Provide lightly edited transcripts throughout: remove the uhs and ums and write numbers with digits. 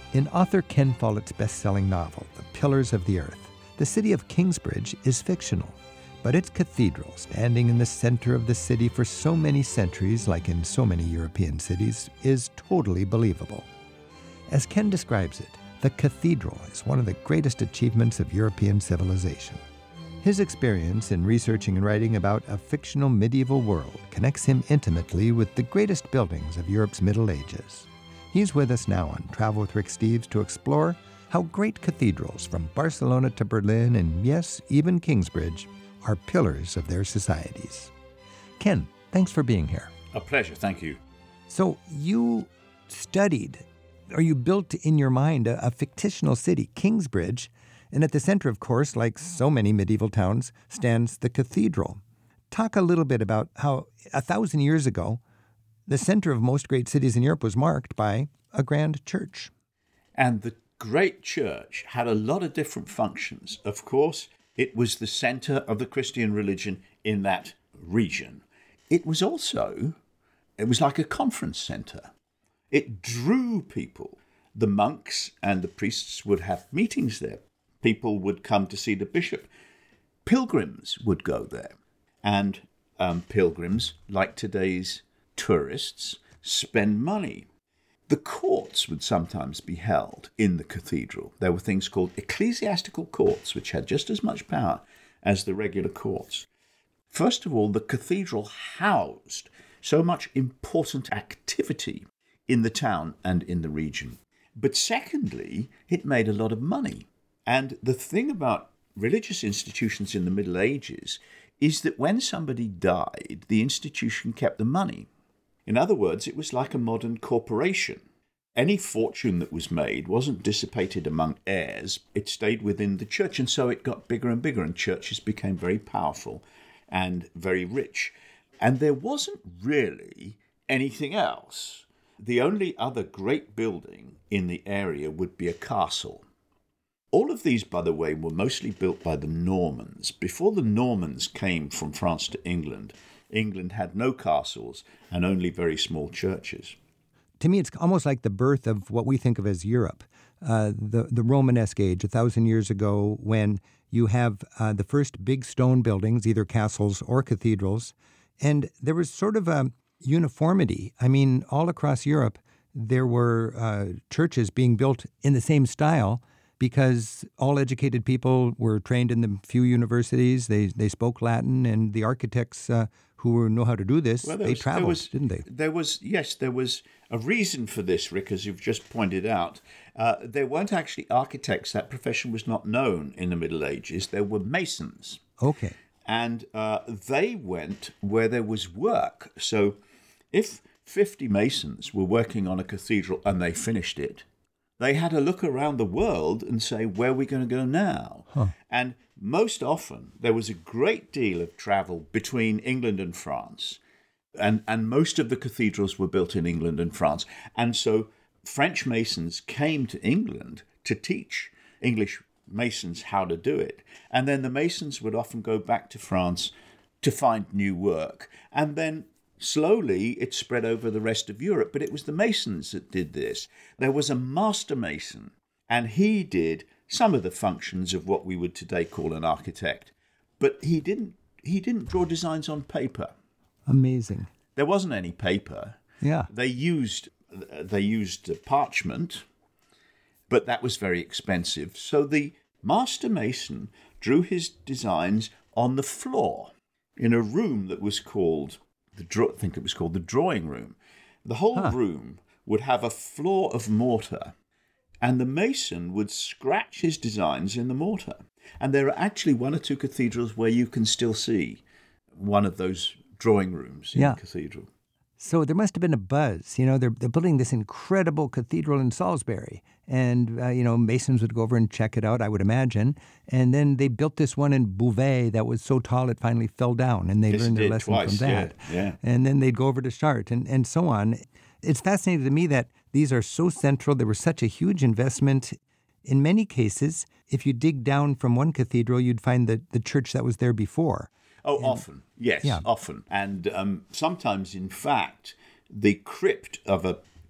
In author Ken Follett's best-selling novel, The Pillars of the Earth, the city of Kingsbridge is fictional, but its cathedral, standing in the center of the city for so many centuries, like in so many European cities, is totally believable. As Ken describes it, the cathedral is one of the greatest achievements of European civilization. His experience in researching and writing about a fictional medieval world connects him intimately with the greatest buildings of Europe's Middle Ages. He's with us now on Travel with Rick Steves to explore how great cathedrals from Barcelona to Berlin and, yes, even Kingsbridge are pillars of their societies. Ken, thanks for being here. A pleasure, thank you. So you studied, or you built in your mind a fictional city, Kingsbridge, and at the center, of course, like so many medieval towns, stands the cathedral. Talk a little bit about how 1,000 years ago, the center of most great cities in Europe was marked by a grand church. And the great church had a lot of different functions. Of course, it was the center of the Christian religion in that region. It was like a conference center. It drew people. The monks and the priests would have meetings there. People would come to see the bishop. Pilgrims would go there. And pilgrims, like today's tourists, spend money. The courts would sometimes be held in the cathedral. There were things called ecclesiastical courts, which had just as much power as the regular courts. First of all, the cathedral housed so much important activity in the town and in the region. But secondly, it made a lot of money. And the thing about religious institutions in the Middle Ages is that when somebody died, the institution kept the money. In other words, it was like a modern corporation. Any fortune that was made wasn't dissipated among heirs. It stayed within the church, and so it got bigger and bigger, and churches became very powerful and very rich. And there wasn't really anything else. The only other great building in the area would be a castle. All of these, by the way, were mostly built by the Normans. Before the Normans came from France to England, England had no castles and only very small churches. To me, it's almost like the birth of what we think of as Europe, the Romanesque age, 1,000 years ago, when you have the first big stone buildings, either castles or cathedrals, and there was sort of a uniformity. I mean, all across Europe, there were churches being built in the same style because all educated people were trained in the few universities. They spoke Latin, and the architects who know how to do this, they traveled, didn't they? There was a reason for this, Rick, as you've just pointed out. There weren't actually architects. That profession was not known in the Middle Ages. There were masons. Okay. And they went where there was work. So if 50 masons were working on a cathedral and they finished it, they had to look around the world and say, where are we going to go now? Huh. And most often, there was a great deal of travel between England and France. And most of the cathedrals were built in England and France. And so French masons came to England to teach English masons how to do it. And then the masons would often go back to France to find new work. And then slowly, it spread over the rest of Europe, but it was the masons that did this. There was a master mason, and he did some of the functions of what we would today call an architect. But he didn't draw designs on paper. Amazing. There wasn't any paper. Yeah. They used parchment, but that was very expensive. So the master mason drew his designs on the floor in a room that was called the drawing room. The whole room would have a floor of mortar, and the mason would scratch his designs in the mortar. And there are actually one or two cathedrals where you can still see one of those drawing rooms in the cathedral. So there must have been a buzz. You know, they're building this incredible cathedral in Salisbury. And, masons would go over and check it out, I would imagine. And then they built this one in Beauvais that was so tall it finally fell down. And they learned their lesson from that. Yeah. And then they'd go over to Chartres and so on. It's fascinating to me that these are so central. There was such a huge investment. In many cases, if you dig down from one cathedral, you'd find the church that was there before. Often. Yes, often. And sometimes, in fact, the crypt of a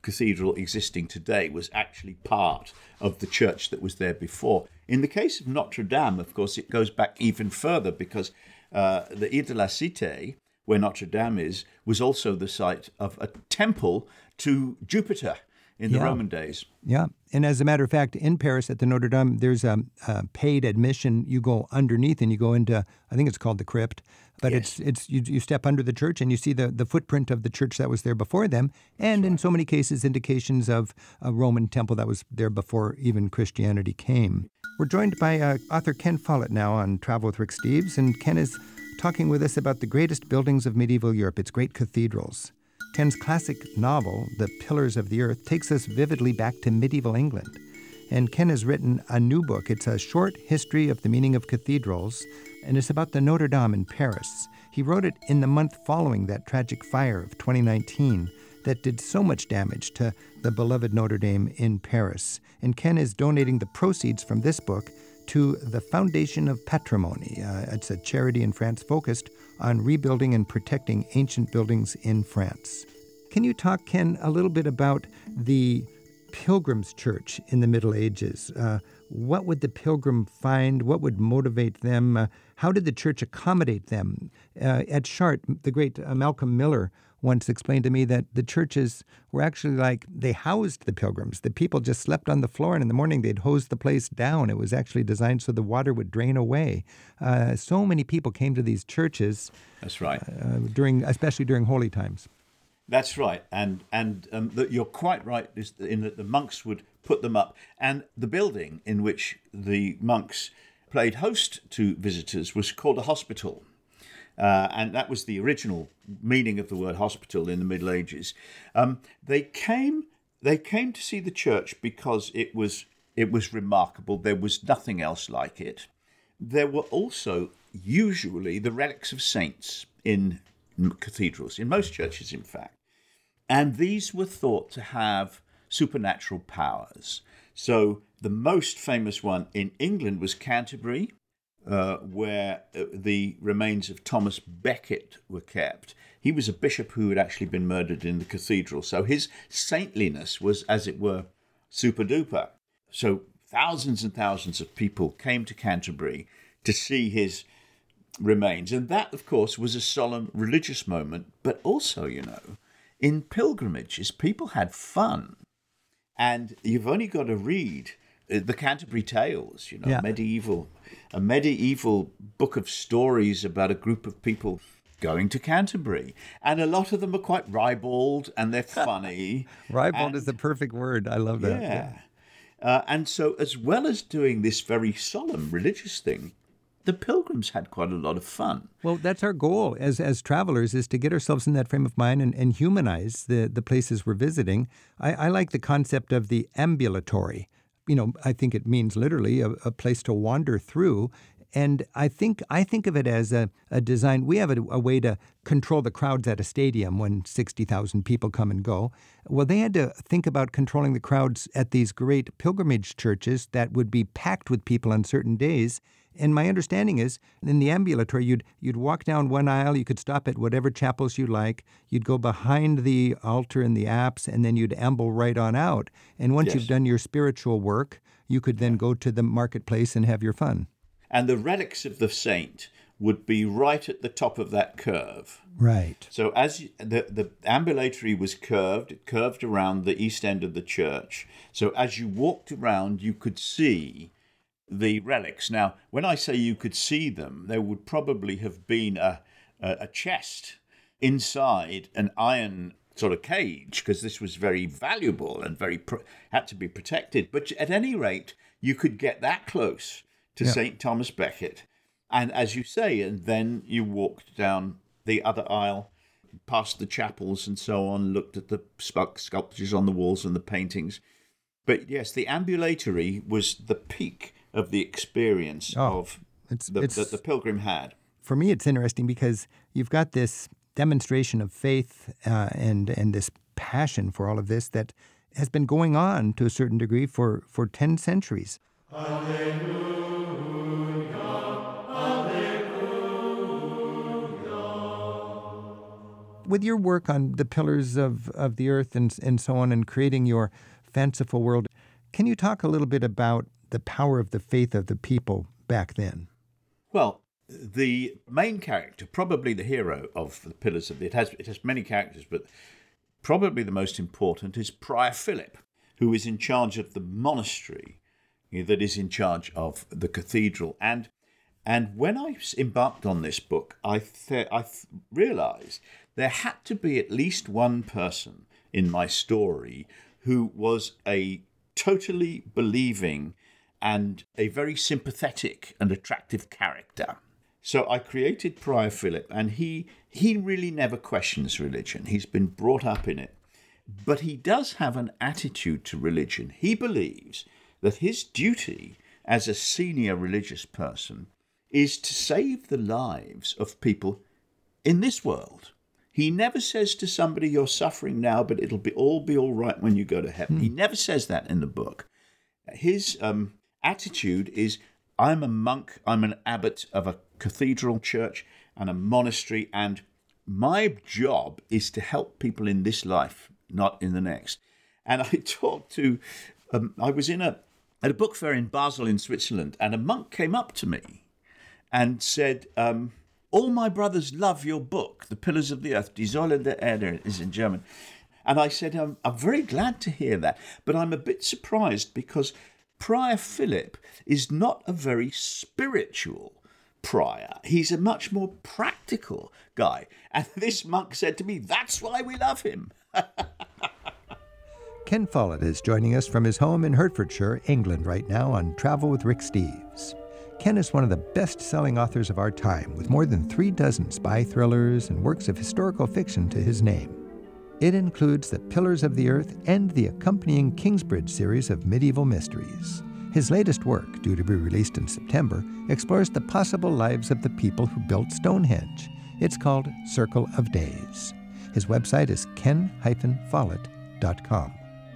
cathedral existing today was actually part of the church that was there before. In the case of Notre Dame, of course, it goes back even further because the Ile de la Cité, where Notre Dame is, was also the site of a temple to Jupiter in the Roman days. Yeah. And as a matter of fact, in Paris at the Notre Dame, there's a paid admission. You go underneath and you go into, I think it's called the crypt, but Yes. it's you step under the church and you see the footprint of the church that was there before them. And in so many cases, indications of a Roman temple that was there before even Christianity came. We're joined by author Ken Follett now on Travel with Rick Steves. And Ken is talking with us about the greatest buildings of medieval Europe, its great cathedrals. Ken's classic novel, The Pillars of the Earth, takes us vividly back to medieval England. And Ken has written a new book. It's a short history of the meaning of cathedrals, and it's about the Notre Dame in Paris. He wrote it in the month following that tragic fire of 2019 that did so much damage to the beloved Notre Dame in Paris. And Ken is donating the proceeds from this book to the Foundation of Patrimony. It's a charity in France focused on rebuilding and protecting ancient buildings in France. Can you talk, Ken, a little bit about the Pilgrims' Church in the Middle Ages? What would the pilgrim find? What would motivate them? How did the church accommodate them? At Chartres, the great Malcolm Miller once explained to me that the churches were actually like they housed the pilgrims. The people just slept on the floor, and in the morning they'd hose the place down. It was actually designed so the water would drain away. So many people came to these churches. That's right. Especially during holy times. That's right, and you're quite right in that the monks would put them up, and the building in which the monks played host to visitors was called a hospital, and that was the original meaning of the word hospital in the Middle Ages. They came to see the church because it was remarkable. There was nothing else like it. There were also usually the relics of saints in cathedrals, in most churches, in fact. And these were thought to have supernatural powers. So the most famous one in England was Canterbury, where the remains of Thomas Becket were kept. He was a bishop who had actually been murdered in the cathedral. So his saintliness was, as it were, super duper. So thousands and thousands of people came to Canterbury to see his remains. And that, of course, was a solemn religious moment. But also, in pilgrimages, people had fun. And you've only got to read the Canterbury Tales, a medieval book of stories about a group of people going to Canterbury. And a lot of them are quite ribald and they're funny. Ribald is the perfect word. I love that. Yeah. And so as well as doing this very solemn religious thing, the pilgrims had quite a lot of fun. Well, that's our goal as travelers, is to get ourselves in that frame of mind and humanize the places we're visiting. I like the concept of the ambulatory. I think it means literally a place to wander through. And I think of it as a design. We have a way to control the crowds at a stadium when 60,000 people come and go. Well, they had to think about controlling the crowds at these great pilgrimage churches that would be packed with people on certain days. And my understanding is, in the ambulatory, you'd walk down one aisle, you could stop at whatever chapels you like, you'd go behind the altar in the apse, and then you'd amble right on out. And once you've done your spiritual work, you could then go to the marketplace and have your fun. And the relics of the saint would be right at the top of that curve. Right. So as the ambulatory was curved, it curved around the east end of the church. So as you walked around, you could see the relics. Now, when I say you could see them, there would probably have been a chest inside an iron sort of cage, because this was very valuable and had to be protected. But at any rate, you could get that close to St. Thomas Becket. And as you say, and then you walked down the other aisle, past the chapels and so on, looked at the sculptures on the walls and the paintings. But yes, the ambulatory was the peak of the experience that the pilgrim had. For me, it's interesting because you've got this demonstration of faith and this passion for all of this that has been going on to a certain degree for 10 centuries. Alleluia, alleluia. With your work on the pillars of the earth and so on, and creating your fanciful world, can you talk a little bit about the power of the faith of the people back then? Well, the main character, probably the hero of the Pillars of the... It has many characters, but probably the most important is Prior Philip, who is in charge of the monastery that is in charge of the cathedral. And when I embarked on this book, I realised there had to be at least one person in my story who was a totally believing and a very sympathetic and attractive character. So I created Prior Philip, and he really never questions religion. He's been brought up in it. But he does have an attitude to religion. He believes that his duty as a senior religious person is to save the lives of people in this world. He never says to somebody, you're suffering now, but it'll be all right when you go to heaven. He never says that in the book. His attitude is, I'm a monk, I'm an abbot of a cathedral church and a monastery, and my job is to help people in this life, not in the next. And I talked to, I was at a book fair in Basel in Switzerland, and a monk came up to me and said, all my brothers love your book, The Pillars of the Earth, Die Säulen der Erde is in German. And I said, I'm very glad to hear that, but I'm a bit surprised because Prior Philip is not a very spiritual prior. He's a much more practical guy. And this monk said to me, that's why we love him. Ken Follett is joining us from his home in Hertfordshire, England, right now on Travel with Rick Steves. Ken is one of the best-selling authors of our time, with more than 36 spy thrillers and works of historical fiction to his name. It includes The Pillars of the Earth and the accompanying Kingsbridge series of medieval mysteries. His latest work, due to be released in September, explores the possible lives of the people who built Stonehenge. It's called Circle of Days. His website is ken-follett.com.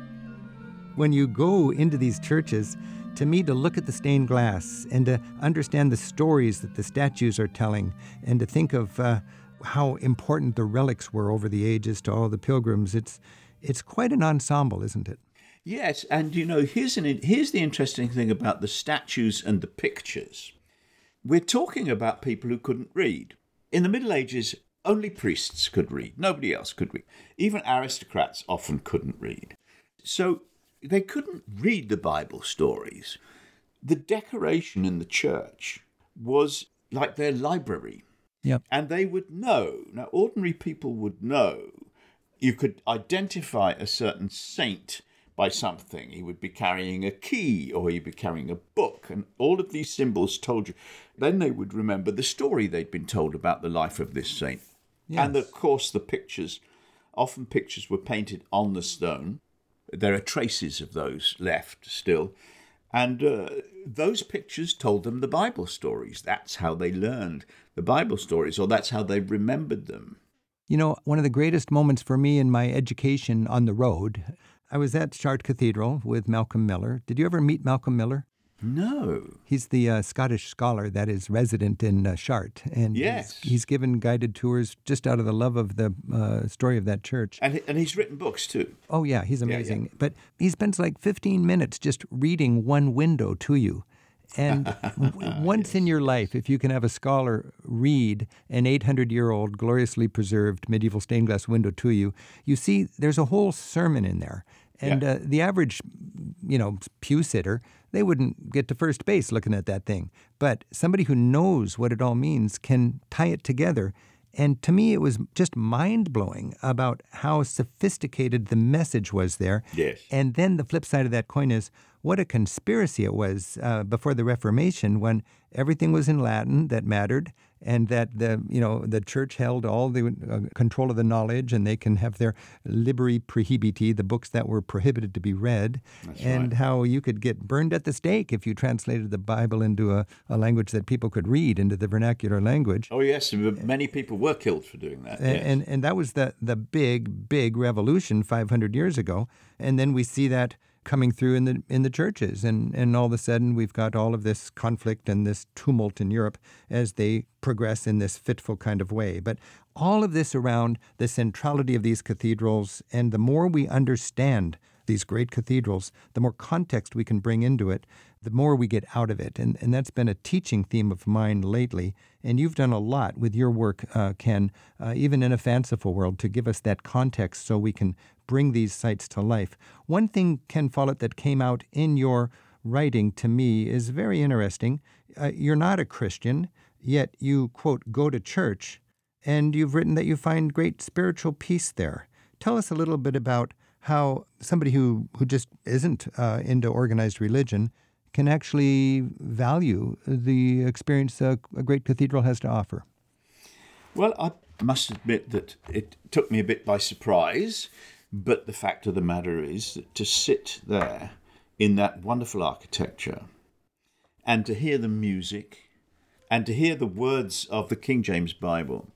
When you go into these churches, to me, to look at the stained glass and to understand the stories that the statues are telling, and to think of how important the relics were over the ages to all the pilgrims, it's quite an ensemble, isn't it? Yes, and here's the interesting thing about the statues and the pictures. We're talking about people who couldn't read. In the Middle Ages, only priests could read. Nobody else could read. Even aristocrats often couldn't read. So they couldn't read the Bible stories. The decoration in the church was like their library. Yep. And they would know. Now, ordinary people would know. You could identify a certain saint by something. He would be carrying a key, or he'd be carrying a book, and all of these symbols told you. Then they would remember the story they'd been told about the life of this saint. Yes. And of course the pictures, often pictures were painted on the stone. There are traces of those left still. And those pictures told them the Bible stories. That's how they learned the Bible stories, or that's how they remembered them. One of the greatest moments for me in my education on the road, I was at Chartres Cathedral with Malcolm Miller. Did you ever meet Malcolm Miller? No. He's the Scottish scholar that is resident in Chartres. And yes. He's given guided tours just out of the love of the story of that church. And he's written books too. Oh, yeah, he's amazing. Yeah. But he spends like 15 minutes just reading one window to you. And once in your life, if you can have a scholar read an 800-year-old gloriously preserved medieval stained glass window to you, you see there's a whole sermon in there. And the average, pew sitter, they wouldn't get to first base looking at that thing. But somebody who knows what it all means can tie it together. And to me, it was just mind-blowing about how sophisticated the message was there. Yes. And then the flip side of that coin is what a conspiracy it was before the Reformation, when everything was in Latin that mattered, and that the church held all the control of the knowledge, and they can have their liberi prohibiti, the books that were prohibited to be read. That's and right. How you could get burned at the stake if you translated the Bible into a language that people could read, into the vernacular language. Oh, yes, many people were killed for doing that. Yes. And that was the big revolution 500 years ago. And then we see that coming through in the churches, and all of a sudden we've got all of this conflict and this tumult in Europe as they progress in this fitful kind of way. But all of this around the centrality of these cathedrals, and the more we understand these great cathedrals, the more context we can bring into it, the more we get out of it. And that's been a teaching theme of mine lately. And you've done a lot with your work, Ken, even in a fanciful world, to give us that context so we can bring these sites to life. One thing, Ken Follett, that came out in your writing to me is very interesting. You're not a Christian, yet you, quote, go to church, and you've written that you find great spiritual peace there. Tell us a little bit about how somebody who just isn't into organized religion can actually value the experience a great cathedral has to offer. Well, I must admit that it took me a bit by surprise, but the fact of the matter is that to sit there in that wonderful architecture and to hear the music and to hear the words of the King James Bible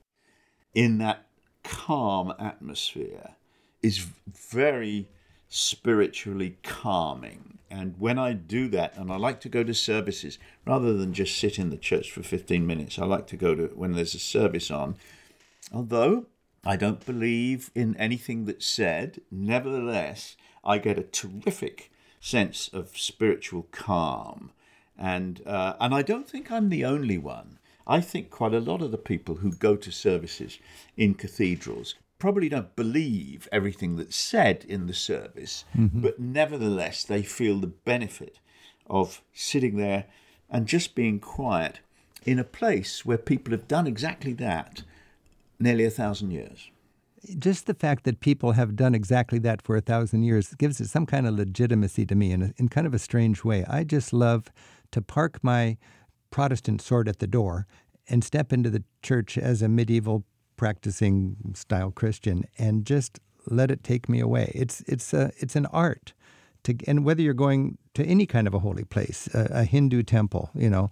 in that calm atmosphere is very spiritually calming. And when I do that, and I like to go to services, rather than just sit in the church for 15 minutes, I like to go to when there's a service on. Although I don't believe in anything that's said, nevertheless, I get a terrific sense of spiritual calm. And I don't think I'm the only one. I think quite a lot of the people who go to services in cathedrals probably don't believe everything that's said in the service, but nevertheless they feel the benefit of sitting there and just being quiet in a place where people have done exactly that nearly 1,000 years. Just the fact that people have done exactly that for 1,000 years gives it some kind of legitimacy to me in kind of a strange way. I just love to park my Protestant sword at the door and step into the church as a medieval practicing style Christian and just let it take me away. It's an art. And whether you're going to any kind of a holy place, a Hindu temple,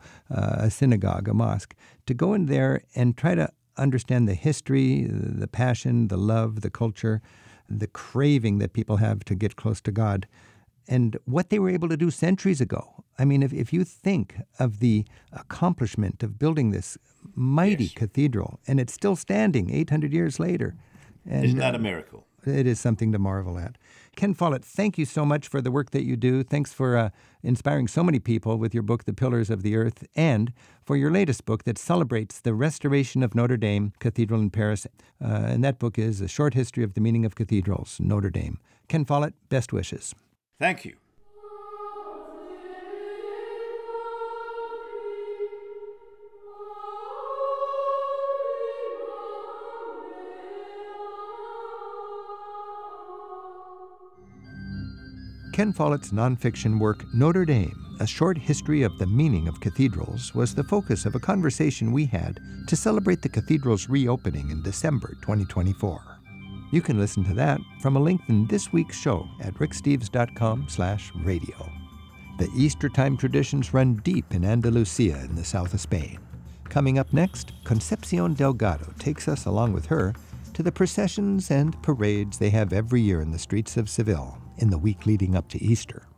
a synagogue, a mosque, to go in there and try to understand the history, the passion, the love, the culture, the craving that people have to get close to God, and what they were able to do centuries ago. I mean, if you think of the accomplishment of building this mighty cathedral, and it's still standing 800 years later. And, isn't that a miracle? It is something to marvel at. Ken Follett, thank you so much for the work that you do. Thanks for inspiring so many people with your book, The Pillars of the Earth, and for your latest book that celebrates the restoration of Notre Dame Cathedral in Paris. And that book is A Short History of the Meaning of Cathedrals, Notre Dame. Ken Follett, best wishes. Thank you. Ken Follett's nonfiction work, Notre Dame, A Short History of the Meaning of Cathedrals, was the focus of a conversation we had to celebrate the cathedral's reopening in December 2024. You can listen to that from a link in this week's show at ricksteves.com/radio. The Easter time traditions run deep in Andalusia in the south of Spain. Coming up next, Concepcion Delgado takes us along with her to the processions and parades they have every year in the streets of Seville in the week leading up to Easter.